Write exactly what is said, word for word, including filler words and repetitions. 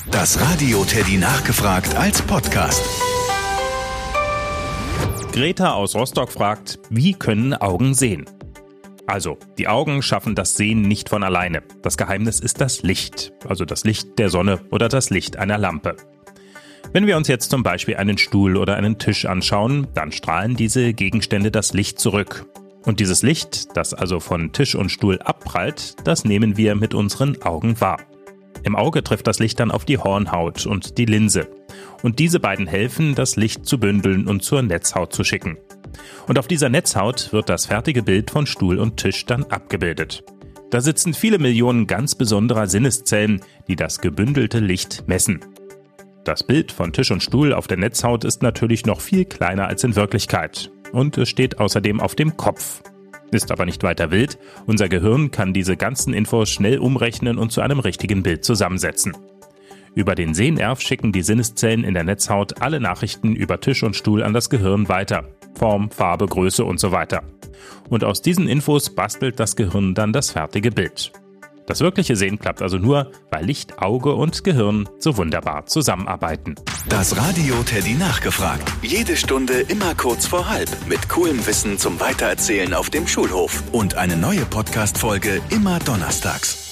Das Radio Teddy nachgefragt als Podcast. Greta aus Rostock fragt, wie können Augen sehen? Also, die Augen schaffen das Sehen nicht von alleine. Das Geheimnis ist das Licht, also das Licht der Sonne oder das Licht einer Lampe. Wenn wir uns jetzt zum Beispiel einen Stuhl oder einen Tisch anschauen, dann strahlen diese Gegenstände das Licht zurück. Und dieses Licht, das also von Tisch und Stuhl abprallt, das nehmen wir mit unseren Augen wahr. Im Auge trifft das Licht dann auf die Hornhaut und die Linse. Und diese beiden helfen, das Licht zu bündeln und zur Netzhaut zu schicken. Und auf dieser Netzhaut wird das fertige Bild von Stuhl und Tisch dann abgebildet. Da sitzen viele Millionen ganz besonderer Sinneszellen, die das gebündelte Licht messen. Das Bild von Tisch und Stuhl auf der Netzhaut ist natürlich noch viel kleiner als in Wirklichkeit. Und es steht außerdem auf dem Kopf. Ist aber nicht weiter wild. Unser Gehirn kann diese ganzen Infos schnell umrechnen und zu einem richtigen Bild zusammensetzen. Über den Sehnerv schicken die Sinneszellen in der Netzhaut alle Nachrichten über Tisch und Stuhl an das Gehirn weiter. Form, Farbe, Größe und so weiter. Und aus diesen Infos bastelt das Gehirn dann das fertige Bild. Das wirkliche Sehen klappt also nur, weil Licht, Auge und Gehirn so wunderbar zusammenarbeiten. Das Radio Teddy nachgefragt. Jede Stunde immer kurz vor halb. Mit coolem Wissen zum Weitererzählen auf dem Schulhof. Und eine neue Podcast-Folge immer donnerstags.